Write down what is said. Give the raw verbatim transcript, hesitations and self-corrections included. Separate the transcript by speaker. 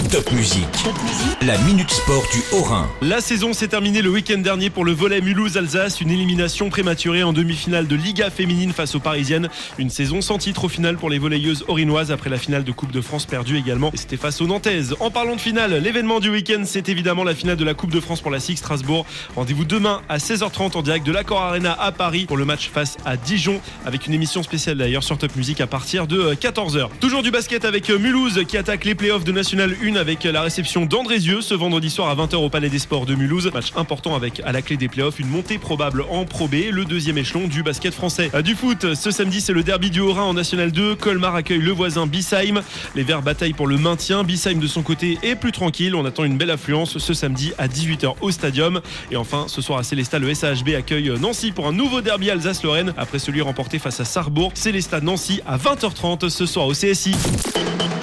Speaker 1: Top Musique. La Minute Sport du Haut-Rhin.
Speaker 2: La saison s'est terminée le week-end dernier pour le volley Mulhouse-Alsace. Une élimination prématurée en demi-finale de Liga féminine face aux Parisiennes. Une saison sans titre au final pour les volleyeuses haut-rhinoises après la finale de Coupe de France perdue également. Et c'était face aux Nantaises. En parlant de finale, l'événement du week-end, c'est évidemment la finale de la Coupe de France pour la S I G Strasbourg. Rendez-vous demain à seize heures trente en direct de l'Accor Arena à Paris pour le match face à Dijon, avec une émission spéciale d'ailleurs sur Top Musique à partir de quatorze heures. Toujours du basket avec Mulhouse qui attaque les playoffs de National un avec la réception d'Andrézieux ce vendredi soir à vingt heures au Palais des Sports de Mulhouse. Match important avec à la clé des playoffs une montée probable en Pro B, le deuxième échelon du basket français. Du foot, ce samedi c'est le derby du Haut-Rhin en National deux. Colmar accueille le voisin Bissheim. Les Verts bataillent pour le maintien. Bissheim de son côté est plus tranquille. On attend une belle affluence ce samedi à dix-huit heures au Stadium. Et enfin, ce soir à Célestat, le S A H B accueille Nancy pour un nouveau derby Alsace-Lorraine après celui remporté face à Sarrebourg. Célestat Nancy à vingt heures trente ce soir au C S I.